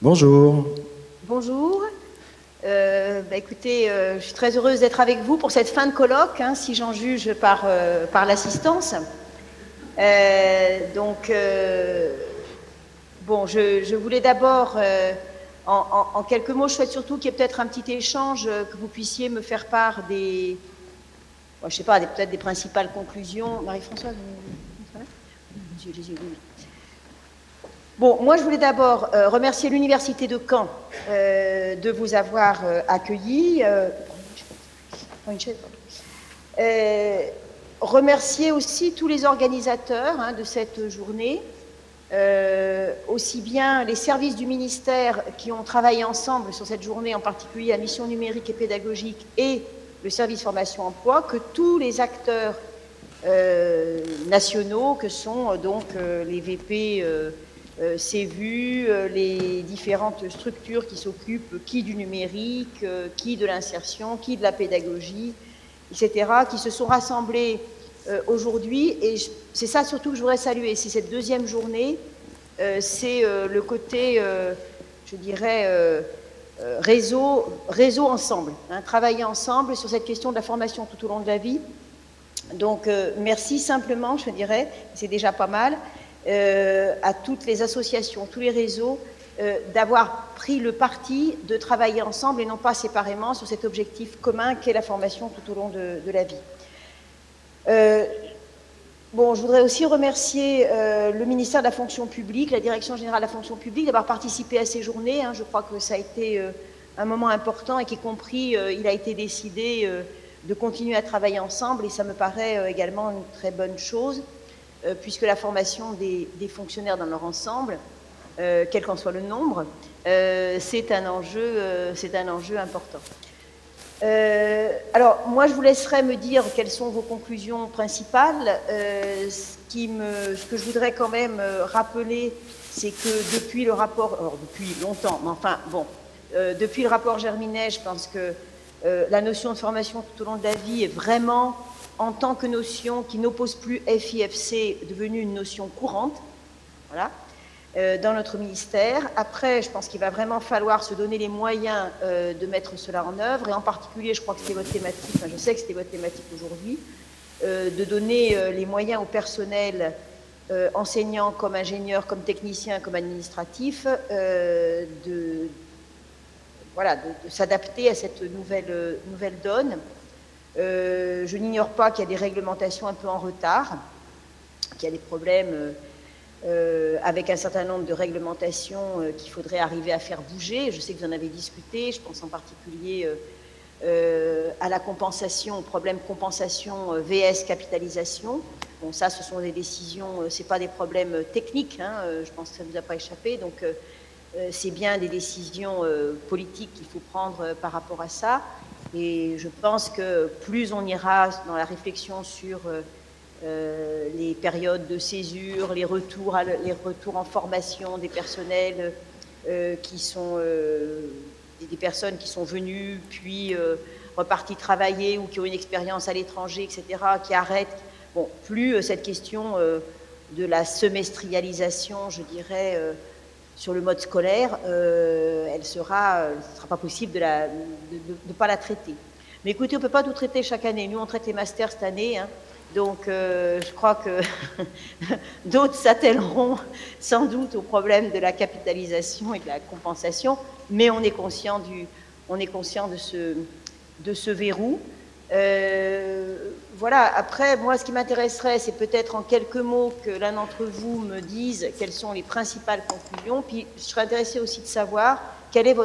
Bonjour. Bonjour. Écoutez, je suis très heureuse d'être avec vous pour cette fin de colloque, si j'en juge par l'assistance. Je voulais d'abord, en quelques mots, je souhaite surtout qu'il y ait peut-être un petit échange, que vous puissiez me faire part des, je sais pas, peut-être des principales conclusions. Marie-Françoise, oui. Bon, moi, je voulais d'abord remercier l'Université de Caen de vous avoir accueillis. Remercier aussi tous les organisateurs de cette journée, aussi bien les services du ministère qui ont travaillé ensemble sur cette journée, en particulier la mission numérique et pédagogique et le service formation-emploi, que tous les acteurs nationaux que sont donc les VP CVU, les différentes structures qui s'occupent, qui du numérique, qui de l'insertion, qui de la pédagogie, etc., qui se sont rassemblés aujourd'hui. Et c'est ça surtout que je voudrais saluer, c'est cette deuxième journée, c'est le côté, je dirais, réseau ensemble, travailler ensemble sur cette question de la formation tout au long de la vie. Donc, merci simplement, je dirais, c'est déjà pas mal, à toutes les associations, tous les réseaux, d'avoir pris le parti de travailler ensemble et non pas séparément sur cet objectif commun qu'est la formation tout au long de la vie. Je voudrais aussi remercier le ministère de la fonction publique, la Direction générale de la fonction publique, d'avoir participé à ces journées. Je crois que ça a été un moment important et qu'y compris, il a été décidé de continuer à travailler ensemble, et ça me paraît également une très bonne chose, puisque la formation des fonctionnaires dans leur ensemble, quel qu'en soit le nombre, c'est un enjeu important. Alors, moi, je vous laisserai me dire quelles sont vos conclusions principales. Ce que je voudrais quand même rappeler, c'est que depuis le rapport, alors depuis longtemps, mais enfin, bon, depuis le rapport Germinet, je pense que la notion de formation tout au long de la vie est vraiment, en tant que notion qui n'oppose plus FIFC, devenue une notion courante, voilà, dans notre ministère. Après, je pense qu'il va vraiment falloir se donner les moyens de mettre cela en œuvre, et en particulier, je crois que c'était votre thématique, je sais que c'était votre thématique aujourd'hui, de donner les moyens au personnel enseignants comme ingénieurs, comme techniciens, comme administratifs, de s'adapter à cette nouvelle donne. Je n'ignore pas qu'il y a des réglementations un peu en retard, qu'il y a des problèmes avec un certain nombre de réglementations qu'il faudrait arriver à faire bouger. Je sais que vous en avez discuté, je pense en particulier à la compensation, au problème compensation VS capitalisation. Bon, ça, ce sont des décisions, ce n'est pas des problèmes techniques, je pense que ça ne vous a pas échappé, donc c'est bien des décisions politiques qu'il faut prendre par rapport à ça. Et je pense que plus on ira dans la réflexion sur les périodes de césure, les retours en formation des personnels qui sont des personnes qui sont venues puis reparties travailler ou qui ont une expérience à l'étranger, etc., qui arrêtent. Bon, plus cette question de la semestrialisation, je dirais, sur le mode scolaire, ce ne sera pas possible de ne pas la traiter. Mais écoutez, on ne peut pas tout traiter chaque année. Nous, on traite les masters cette année, donc je crois que d'autres s'attelleront sans doute au problème de la capitalisation et de la compensation, mais on est conscient de ce verrou. Voilà, après, moi, ce qui m'intéresserait, c'est peut-être en quelques mots que l'un d'entre vous me dise quelles sont les principales conclusions, puis je serais intéressée aussi de savoir quel est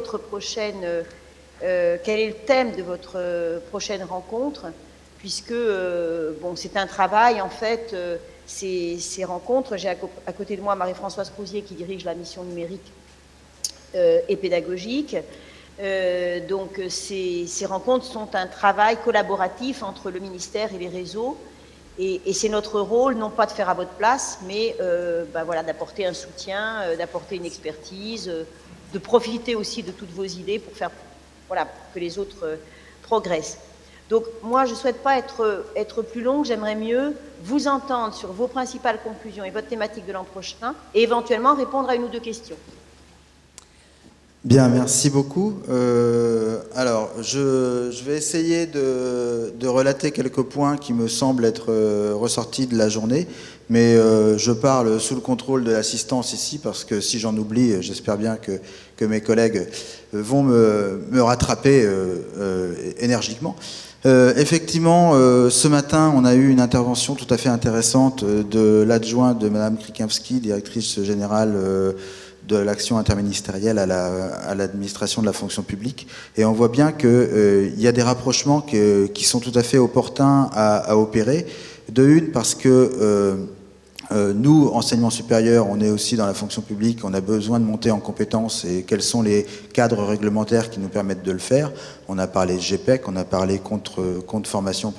le thème de votre prochaine rencontre, puisque c'est un travail, en fait, ces rencontres. J'ai à côté de moi Marie-Françoise Crozier qui dirige la mission numérique et pédagogique. Donc ces rencontres sont un travail collaboratif entre le ministère et les réseaux, et c'est notre rôle, non pas de faire à votre place, mais d'apporter un soutien, d'apporter une expertise, de profiter aussi de toutes vos idées pour faire que les autres progressent. Donc moi je ne souhaite pas être plus longue, j'aimerais mieux vous entendre sur vos principales conclusions et votre thématique de l'an prochain, et éventuellement répondre à une ou deux questions. Bien, merci beaucoup. Alors, je vais essayer de relater quelques points qui me semblent être ressortis de la journée, mais je parle sous le contrôle de l'assistance ici, parce que si j'en oublie, j'espère bien que mes collègues vont me rattraper énergiquement. Effectivement, ce matin, on a eu une intervention tout à fait intéressante de l'adjointe de Madame Krikowski, directrice générale de l'action interministérielle à l'administration de la fonction publique. Et on voit bien qu'il y a des rapprochements qui sont tout à fait opportuns à opérer. De une, parce que nous, enseignement supérieur, on est aussi dans la fonction publique, on a besoin de monter en compétences et quels sont les cadres réglementaires qui nous permettent de le faire. On a parlé de GPEC, on a parlé compte formation,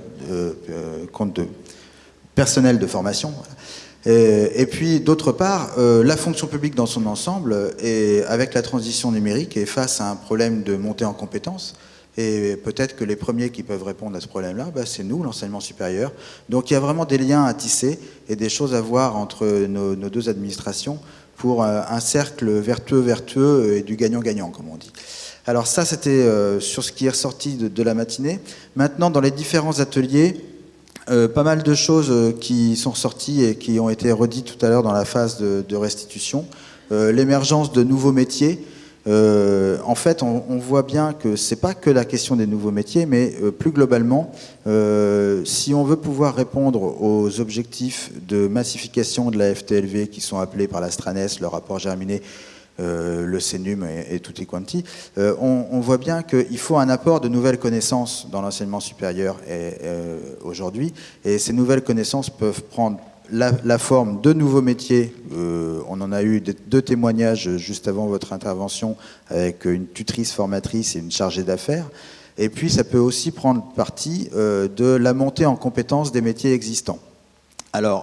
compte de personnel de formation. Et puis, d'autre part, la fonction publique dans son ensemble, et avec la transition numérique, est face à un problème de montée en compétences. Et peut-être que les premiers qui peuvent répondre à ce problème-là, c'est nous, l'enseignement supérieur. Donc il y a vraiment des liens à tisser et des choses à voir entre nos deux administrations pour un cercle vertueux et du gagnant-gagnant, comme on dit. Alors ça, c'était sur ce qui est ressorti de la matinée. Maintenant, dans les différents ateliers, pas mal de choses qui sont ressorties et qui ont été redites tout à l'heure dans la phase de restitution. L'émergence de nouveaux métiers. En fait, on voit bien que c'est pas que la question des nouveaux métiers, mais plus globalement, si on veut pouvoir répondre aux objectifs de massification de la FTLV qui sont appelés par la STRANES, le rapport Germinet, le CENUM et tutti quanti, on voit bien qu'il faut un apport de nouvelles connaissances dans l'enseignement supérieur aujourd'hui, et ces nouvelles connaissances peuvent prendre la forme de nouveaux métiers. On en a eu deux témoignages juste avant votre intervention avec une tutrice formatrice et une chargée d'affaires. Et puis ça peut aussi prendre partie de la montée en compétences des métiers existants. Alors,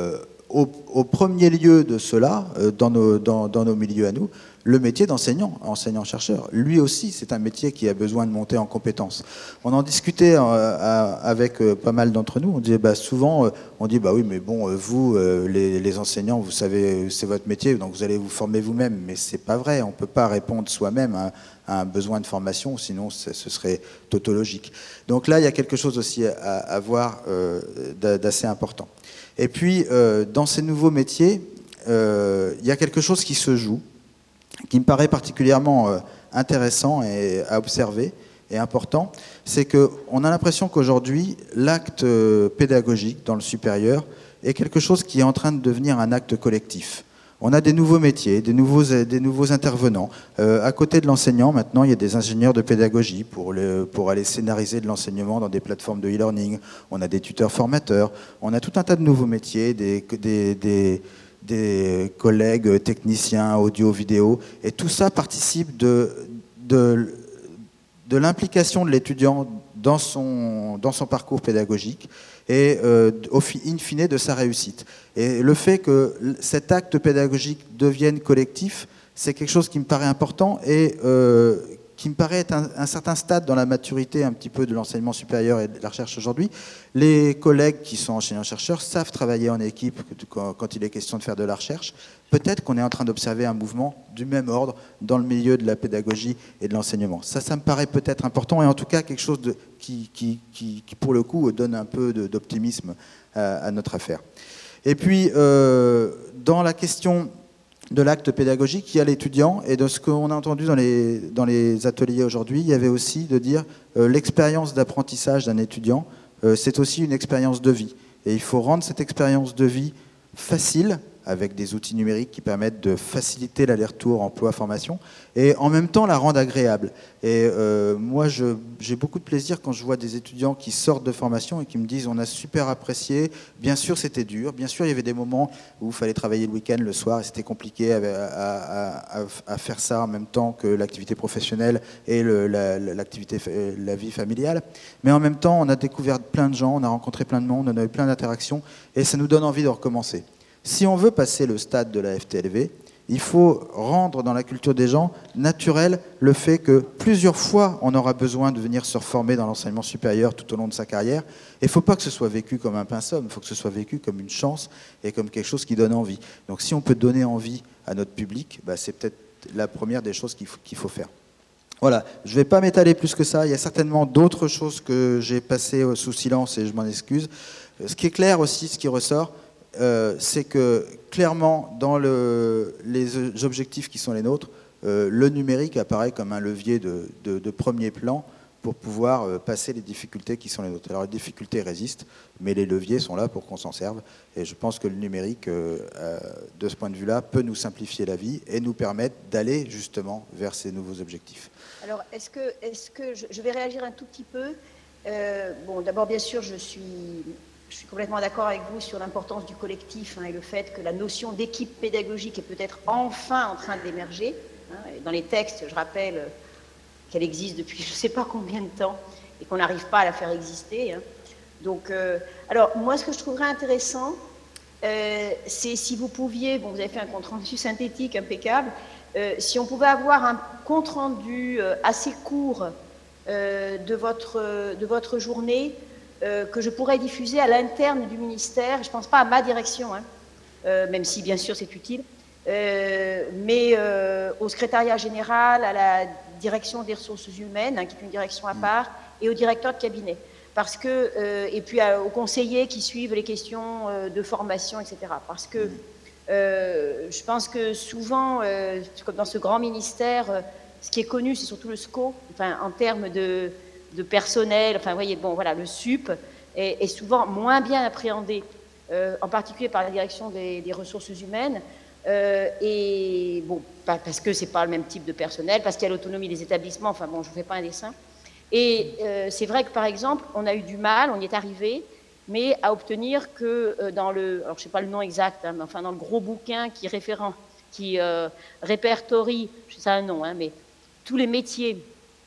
au premier lieu de cela, dans nos milieux à nous, le métier d'enseignant, enseignant-chercheur, lui aussi, c'est un métier qui a besoin de monter en compétences. On en discutait avec pas mal d'entre nous. On disait souvent, on dit oui, mais bon, vous, les enseignants, vous savez, c'est votre métier, donc vous allez vous former vous-même. Mais c'est pas vrai. On peut pas répondre soi-même à un besoin de formation, sinon ce serait tautologique. Donc là, il y a quelque chose aussi à voir d'assez important. Et puis, dans ces nouveaux métiers, il y a quelque chose qui se joue, qui me paraît particulièrement intéressant à observer et important, c'est qu'on a l'impression qu'aujourd'hui, l'acte pédagogique dans le supérieur est quelque chose qui est en train de devenir un acte collectif. On a des nouveaux métiers, des nouveaux intervenants. À côté de l'enseignant, maintenant, il y a des ingénieurs de pédagogie pour aller scénariser de l'enseignement dans des plateformes de e-learning. On a des tuteurs formateurs. On a tout un tas de nouveaux métiers, des collègues techniciens audio, vidéo. Et tout ça participe de l'implication de l'étudiant dans son parcours pédagogique et in fine de sa réussite. Et le fait que cet acte pédagogique devienne collectif, c'est quelque chose qui me paraît important et qui me paraît être un certain stade dans la maturité un petit peu de l'enseignement supérieur et de la recherche aujourd'hui. Les collègues qui sont enseignants-chercheurs savent travailler en équipe quand il est question de faire de la recherche. Peut-être qu'on est en train d'observer un mouvement du même ordre dans le milieu de la pédagogie et de l'enseignement. Ça me paraît peut-être important et en tout cas quelque chose qui pour le coup, donne un peu d'optimisme à notre affaire. Et puis, dans la question de l'acte pédagogique, il y a l'étudiant, et de ce qu'on a entendu dans les ateliers aujourd'hui, il y avait aussi de dire l'expérience d'apprentissage d'un étudiant, c'est aussi une expérience de vie. Et il faut rendre cette expérience de vie facile, avec des outils numériques qui permettent de faciliter l'aller-retour emploi-formation, et en même temps la rendre agréable. Et moi, j'ai beaucoup de plaisir quand je vois des étudiants qui sortent de formation et qui me disent « on a super apprécié, bien sûr c'était dur, bien sûr il y avait des moments où il fallait travailler le week-end, le soir, et c'était compliqué à faire ça en même temps que l'activité professionnelle et la vie familiale. Mais en même temps, on a découvert plein de gens, on a rencontré plein de monde, on a eu plein d'interactions, et ça nous donne envie de recommencer. » Si on veut passer le stade de la FTLV, il faut rendre dans la culture des gens naturel le fait que plusieurs fois on aura besoin de venir se reformer dans l'enseignement supérieur tout au long de sa carrière. Et il ne faut pas que ce soit vécu comme un pinceau, il faut que ce soit vécu comme une chance et comme quelque chose qui donne envie. Donc si on peut donner envie à notre public, c'est peut-être la première des choses qu'il faut faire. Voilà, je ne vais pas m'étaler plus que ça. Il y a certainement d'autres choses que j'ai passées sous silence et je m'en excuse. Ce qui est clair aussi, ce qui ressort, c'est que clairement, dans les objectifs qui sont les nôtres, le numérique apparaît comme un levier de premier plan pour pouvoir passer les difficultés qui sont les nôtres. Alors les difficultés résistent, mais les leviers sont là pour qu'on s'en serve. Et je pense que le numérique, de ce point de vue-là, peut nous simplifier la vie et nous permettre d'aller justement vers ces nouveaux objectifs. Alors, est-ce que je vais réagir un tout petit peu. Bon, d'abord, bien sûr, je suis complètement d'accord avec vous sur l'importance du collectif et le fait que la notion d'équipe pédagogique est peut-être enfin en train d'émerger. Dans les textes, je rappelle qu'elle existe depuis je ne sais pas combien de temps et qu'on n'arrive pas à la faire exister. Donc, alors, moi, ce que je trouverais intéressant, c'est si vous pouviez, bon, vous avez fait un compte-rendu synthétique impeccable, si on pouvait avoir un compte-rendu assez court de votre journée que je pourrais diffuser à l'interne du ministère, je ne pense pas à ma direction, même si bien sûr c'est utile, mais au secrétariat général, à la direction des ressources humaines, qui est une direction à part, et au directeur de cabinet. Parce que, et puis aux conseillers qui suivent les questions de formation, etc. Parce que je pense que souvent, comme dans ce grand ministère, ce qui est connu, c'est surtout le SCO, enfin, en termes de personnel, enfin, vous voyez, bon, voilà, le SUP est souvent moins bien appréhendé, en particulier par la direction des ressources humaines, et bon, parce que c'est pas le même type de personnel, parce qu'il y a l'autonomie des établissements, enfin bon, je ne fais pas un dessin. Et c'est vrai que, par exemple, on a eu du mal, on y est arrivé, mais à obtenir que dans le, alors je ne sais pas le nom exact, mais enfin dans le gros bouquin qui répertorie, je sais ça un nom, mais tous les métiers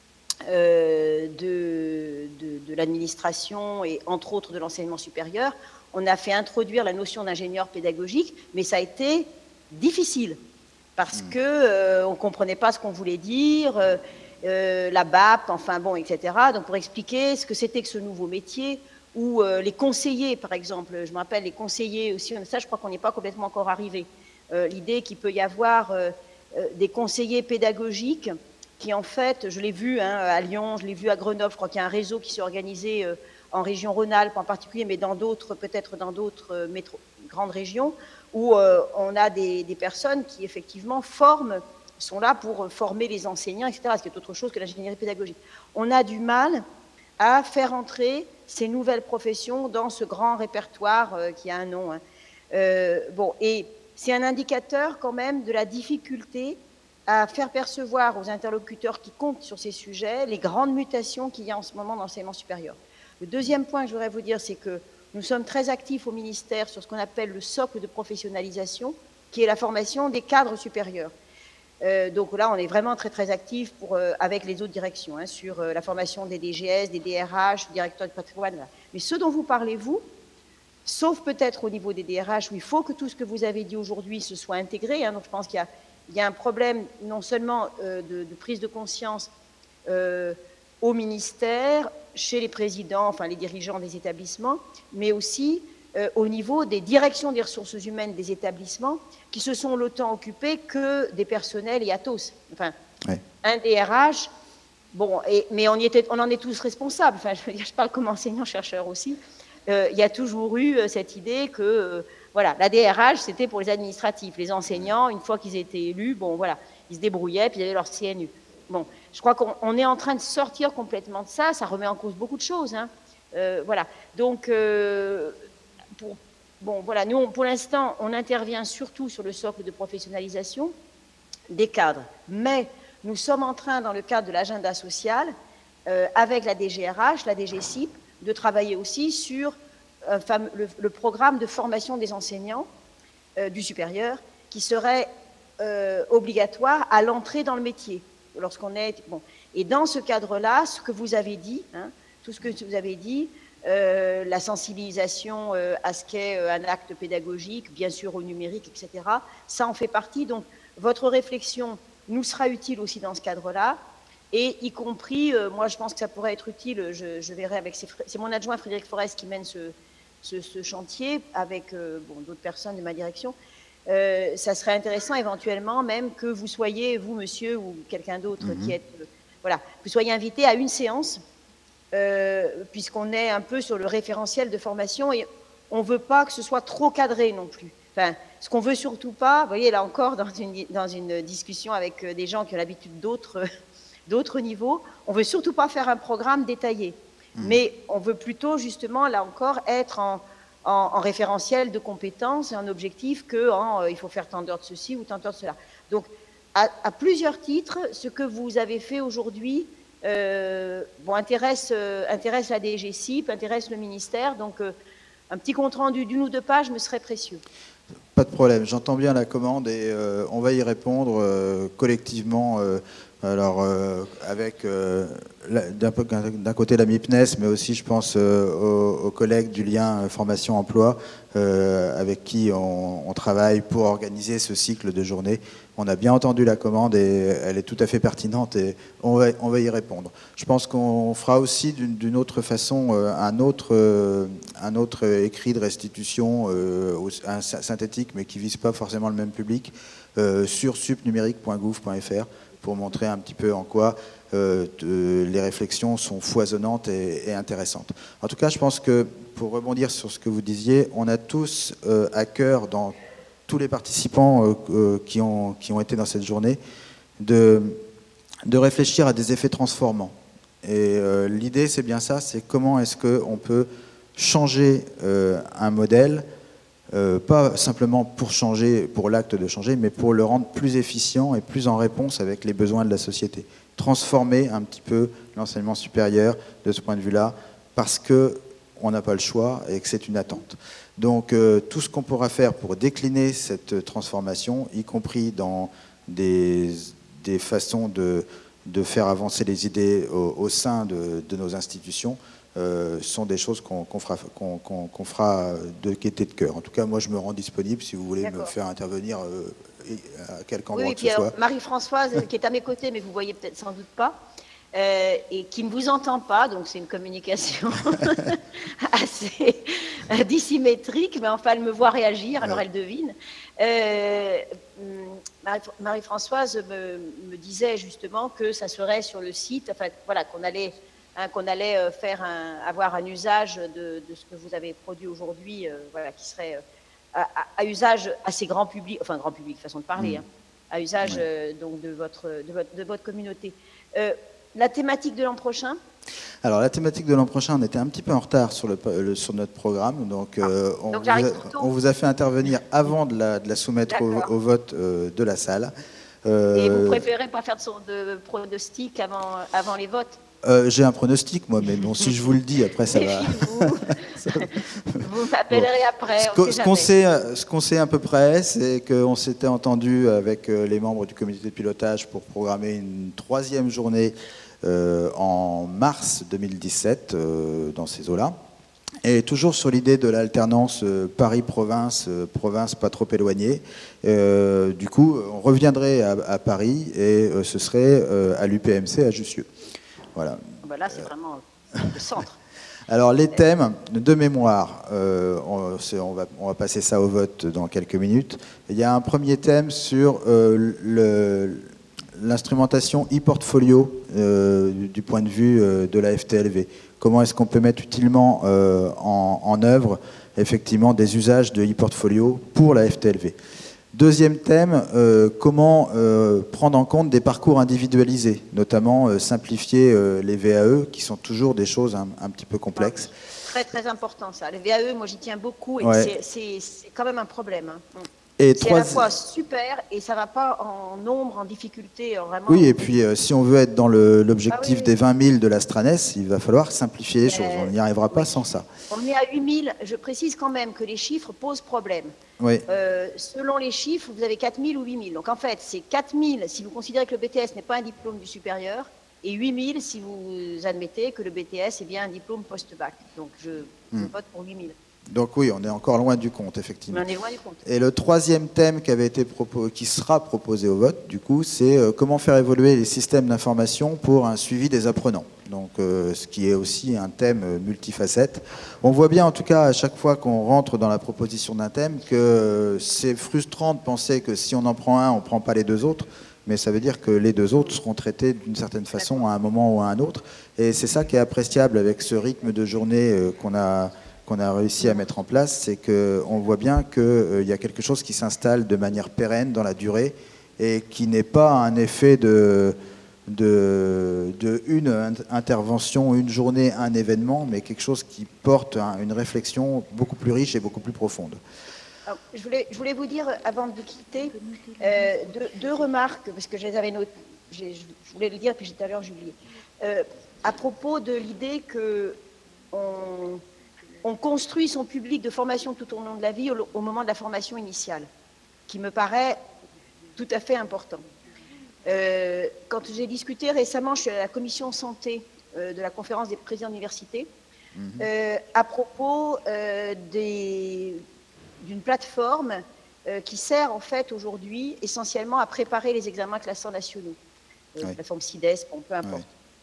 de l'administration et entre autres de l'enseignement supérieur, on a fait introduire la notion d'ingénieur pédagogique, mais ça a été difficile parce que on comprenait pas ce qu'on voulait dire, la BAP, enfin bon, etc. Donc pour expliquer ce que c'était que ce nouveau métier, ou les conseillers, par exemple, je me rappelle les conseillers aussi, ça je crois qu'on n'est pas complètement encore arrivé. L'idée qu'il peut y avoir des conseillers pédagogiques qui en fait, je l'ai vu à Lyon, je l'ai vu à Grenoble, je crois qu'il y a un réseau qui s'est organisé en région Rhône-Alpes en particulier, mais dans d'autres, peut-être dans d'autres grandes régions, où on a des personnes qui effectivement sont là pour former les enseignants, etc., ce qui est autre chose que l'ingénierie pédagogique. On a du mal à faire entrer ces nouvelles professions dans ce grand répertoire qui a un nom. Bon, et c'est un indicateur quand même de la difficulté à faire percevoir aux interlocuteurs qui comptent sur ces sujets les grandes mutations qu'il y a en ce moment dans l'enseignement supérieur. Le deuxième point que je voudrais vous dire, c'est que nous sommes très actifs au ministère sur ce qu'on appelle le socle de professionnalisation, qui est la formation des cadres supérieurs. Donc là, on est vraiment très très actifs avec les autres directions sur la formation des DGS, des DRH, directeurs de patrimoine. Voilà. Mais ce dont vous parlez, vous, sauf peut-être au niveau des DRH, où il faut que tout ce que vous avez dit aujourd'hui se soit intégré. Donc je pense qu'il y a un problème non seulement de prise de conscience au ministère, chez les présidents, enfin les dirigeants des établissements, mais aussi au niveau des directions des ressources humaines des établissements qui se sont longtemps occupés que des personnels et Atos. Enfin, ouais. Un DRH, bon, mais on en est tous responsables. Enfin, je parle comme enseignant-chercheur aussi. Il y a toujours eu cette idée que, voilà, la DRH, c'était pour les administratifs. Les enseignants, une fois qu'ils étaient élus, bon, voilà, ils se débrouillaient, puis ils avaient leur CNU. Bon, je crois qu'on est en train de sortir complètement de ça. Ça remet en cause beaucoup de choses. Voilà. Donc, bon, voilà, nous, pour l'instant, on intervient surtout sur le socle de professionnalisation des cadres. Mais nous sommes en train, dans le cadre de l'agenda social, avec la DGRH, la DGCIP, de travailler aussi sur le programme de formation des enseignants du supérieur qui serait obligatoire à l'entrée dans le métier. Lorsqu'on est, bon. Et dans ce cadre-là, ce que vous avez dit, tout ce que vous avez dit, la sensibilisation à ce qu'est un acte pédagogique, bien sûr au numérique, etc., ça en fait partie. Donc, votre réflexion nous sera utile aussi dans ce cadre-là, et y compris, moi je pense que ça pourrait être utile, je verrai avec, c'est mon adjoint Frédéric Forest qui mène ce chantier avec d'autres personnes de ma direction, ça serait intéressant éventuellement même que vous soyez, vous monsieur ou quelqu'un d'autre qui êtes, voilà, que vous soyez invité à une séance, puisqu'on est un peu sur le référentiel de formation et on ne veut pas que ce soit trop cadré non plus. Enfin, ce qu'on veut surtout pas, vous voyez là encore dans une discussion avec des gens qui ont l'habitude d'autres niveaux, on ne veut surtout pas faire un programme détaillé, mais on veut plutôt justement là encore être en référentiel de compétences et en objectif que il faut faire tant d'heures de ceci ou tant d'heures de cela. Donc à plusieurs titres, ce que vous avez fait aujourd'hui intéresse la DGCIP, intéresse le ministère, donc un petit compte-rendu d'1 ou 2 pages me serait précieux. Pas de problème, j'entends bien la commande et on va y répondre collectivement, avec d'un côté la MIPNES, mais aussi je pense aux collègues du lien formation-emploi avec qui on travaille pour organiser ce cycle de journée. On a bien entendu la commande et elle est tout à fait pertinente et on va y répondre. Je pense qu'on fera aussi d'une autre façon un autre écrit de restitution synthétique, mais qui ne vise pas forcément le même public, sur supnumérique.gouv.fr pour montrer un petit peu en quoi les réflexions sont foisonnantes et intéressantes. En tout cas, je pense que, pour rebondir sur ce que vous disiez, on a tous à cœur, dans tous les participants qui ont été dans cette journée, de réfléchir à des effets transformants. Et l'idée, c'est bien ça, c'est comment est-ce qu'on peut changer un modèle, pas simplement pour changer, pour l'acte de changer, mais pour le rendre plus efficient et plus en réponse avec les besoins de la société. Transformer un petit peu l'enseignement supérieur de ce point de vue-là, parce qu'on n'a pas le choix et que c'est une attente. Donc tout ce qu'on pourra faire pour décliner cette transformation, y compris dans des façons de faire avancer les idées au sein de nos institutions, sont des choses qu'on fera de gaieté de cœur. En tout cas, moi, je me rends disponible si vous voulez me faire intervenir à quelque endroit que ce soit. Marie-Françoise, qui est à mes côtés, mais vous voyez peut-être sans doute pas, et qui ne vous entend pas, donc c'est une communication assez dissymétrique, mais enfin elle me voit réagir, alors elle devine. Marie-Françoise me disait justement que ça serait sur le site, enfin voilà, qu'on allait avoir un usage de ce que vous avez produit aujourd'hui, voilà, qui serait à usage assez grand public, enfin grand public, façon de parler, à usage donc de votre communauté. La thématique de l'an prochain ? Alors, la thématique de l'an prochain, on était un petit peu en retard sur notre programme, donc on vous a fait intervenir avant de la soumettre au vote de la salle. Et vous préférez pas faire de pronostic avant les votes ? J'ai un pronostic, moi, mais bon, si je vous le dis, après, ça va... Vous m'appellerez après. Ce qu'on sait à peu près, c'est qu'on s'était entendu avec les membres du comité de pilotage pour programmer une 3e journée en mars 2017 dans ces eaux-là. Et toujours sur l'idée de l'alternance Paris-Province, province pas trop éloignée. Du coup, on reviendrait à Paris et ce serait à l'UPMC à Jussieu. Voilà. Là, c'est vraiment le centre. Alors, les thèmes de mémoire, on va passer ça au vote dans quelques minutes. Il y a un premier thème sur l'instrumentation e-portfolio du point de vue de la FTLV. Comment est-ce qu'on peut mettre utilement en œuvre, effectivement, des usages de e-portfolio pour la FTLV. Deuxième thème, comment prendre en compte des parcours individualisés, notamment simplifier les VAE, qui sont toujours des choses un petit peu complexes. Très, très important ça. Les VAE, moi j'y tiens beaucoup, et c'est quand même un problème. C'est à la fois super, et ça ne va pas en nombre, en difficulté, vraiment. Oui, et puis si on veut être dans l'objectif des 20 000 de la Stranes, il va falloir simplifier les choses. On n'y arrivera pas sans ça. On est à 8 000. Je précise quand même que les chiffres posent problème. Oui. Selon les chiffres, vous avez 4 000 ou 8 000. Donc en fait, c'est 4 000 si vous considérez que le BTS n'est pas un diplôme du supérieur, et 8 000 si vous admettez que le BTS est bien un diplôme post-bac. Donc je vote pour 8 000. Donc oui, on est encore loin du compte, effectivement. Mais on est loin du compte. Et le troisième thème qui sera proposé au vote, du coup, c'est comment faire évoluer les systèmes d'information pour un suivi des apprenants. Donc, ce qui est aussi un thème multifacette. On voit bien, en tout cas, à chaque fois qu'on rentre dans la proposition d'un thème, que c'est frustrant de penser que si on en prend un, on ne prend pas les deux autres. Mais ça veut dire que les deux autres seront traités d'une certaine façon à un moment ou à un autre. Et c'est ça qui est appréciable avec ce rythme de journée qu'on a réussi à mettre en place, c'est qu'on voit bien qu'il y a quelque chose qui s'installe de manière pérenne dans la durée et qui n'est pas un effet de une intervention, une journée, un événement, mais quelque chose qui porte une réflexion beaucoup plus riche et beaucoup plus profonde. Alors, je voulais vous dire, avant de vous quitter, deux remarques, parce que je les avais notées, je voulais le dire, puis tout à l'heure j'ai oublié. À propos de l'idée qu'on construit son public de formation tout au long de la vie au moment de la formation initiale, qui me paraît tout à fait important. Quand j'ai discuté récemment, je suis à la commission santé de la conférence des présidents d'université, à propos d'une plateforme qui sert en fait aujourd'hui essentiellement à préparer les examens classants nationaux, la plateforme CIDES, bon, peu importe.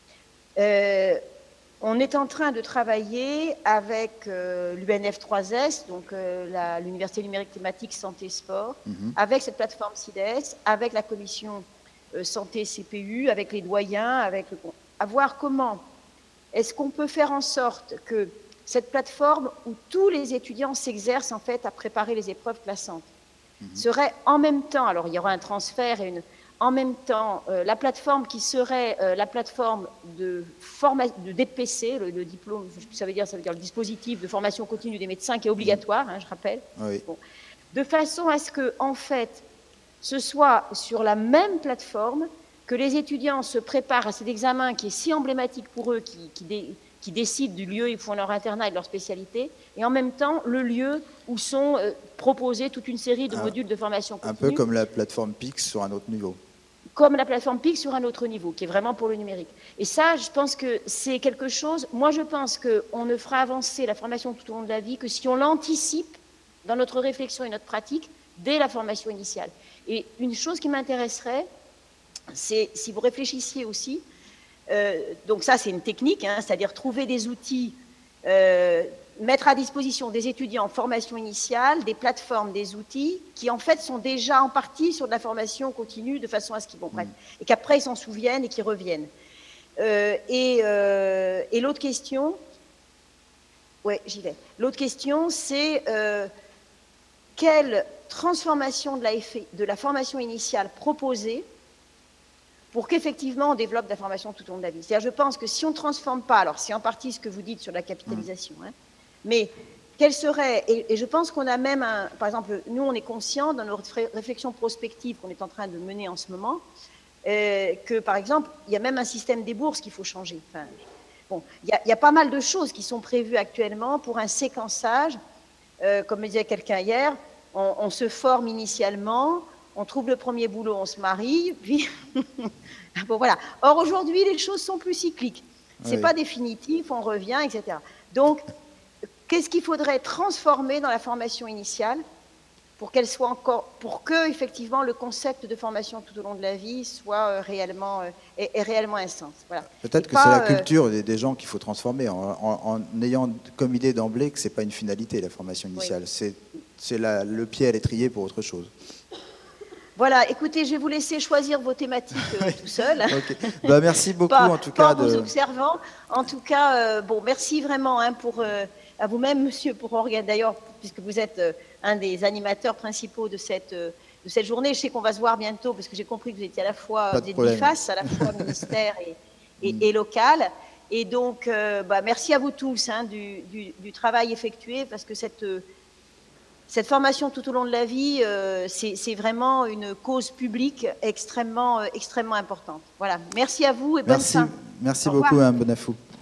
On est en train de travailler avec l'UNF 3S, donc l'Université numérique thématique santé-sport, avec cette plateforme CIDES, avec la commission santé CPU, avec les doyens, à voir comment est-ce qu'on peut faire en sorte que cette plateforme où tous les étudiants s'exercent en fait à préparer les épreuves classantes serait en même temps, alors il y aura un transfert en même temps, la plateforme qui serait la plateforme de DPC, le diplôme, ça veut dire le dispositif de formation continue des médecins qui est obligatoire, je rappelle, bon, de façon à ce que en fait ce soit sur la même plateforme que les étudiants se préparent à cet examen qui est si emblématique pour eux, qui décident du lieu où ils font leur internat et de leur spécialité, et en même temps le lieu où sont proposés toute une série de modules de formation continue. Un peu comme la plateforme PIX sur un autre niveau. Comme la plateforme PIX sur un autre niveau, qui est vraiment pour le numérique. Et ça, je pense que c'est quelque chose, moi je pense qu'on ne fera avancer la formation tout au long de la vie que si on l'anticipe dans notre réflexion et notre pratique dès la formation initiale. Et une chose qui m'intéresserait, c'est si vous réfléchissiez aussi, donc ça c'est une technique, c'est-à-dire trouver des outils, mettre à disposition des étudiants en formation initiale, des plateformes, des outils qui en fait sont déjà en partie sur de la formation continue de façon à ce qu'ils comprennent et qu'après ils s'en souviennent et qu'ils reviennent. Et l'autre question, j'y vais. L'autre question c'est quelle transformation de la formation initiale proposée pour qu'effectivement on développe de la formation tout au long de la vie. C'est-à-dire, je pense que si on ne transforme pas, alors c'est en partie ce que vous dites sur la capitalisation, mais quelle serait, et je pense qu'on a même, par exemple, nous on est conscients dans notre réflexion prospective qu'on est en train de mener en ce moment, que par exemple, il y a même un système des bourses qu'il faut changer. Enfin, bon, il y a pas mal de choses qui sont prévues actuellement pour un séquençage, comme me disait quelqu'un hier, on se forme initialement, on trouve le premier boulot, on se marie, puis bon voilà. Or aujourd'hui, les choses sont plus cycliques. C'est pas définitif, on revient, etc. Donc, qu'est-ce qu'il faudrait transformer dans la formation initiale pour qu'elle soit encore, pour que effectivement le concept de formation tout au long de la vie soit réellement un sens. Voilà. Peut-être que c'est la culture des gens qu'il faut transformer en ayant comme idée d'emblée que c'est pas une finalité la formation initiale. C'est le pied à l'étrier pour autre chose. Voilà, écoutez, je vais vous laisser choisir vos thématiques tout seul. Okay. Bah, merci beaucoup en tout cas. Pas vos observants. En tout cas, merci vraiment à vous-même, monsieur, d'ailleurs, puisque vous êtes un des animateurs principaux de cette journée. Je sais qu'on va se voir bientôt, parce que j'ai compris que vous étiez à la fois biface, à la fois ministère et local. Et donc, merci à vous tous du travail effectué, parce que cette formation tout au long de la vie, c'est vraiment une cause publique extrêmement importante. Voilà. Merci à vous et bonne fin. Merci beaucoup, Mme Bonafou.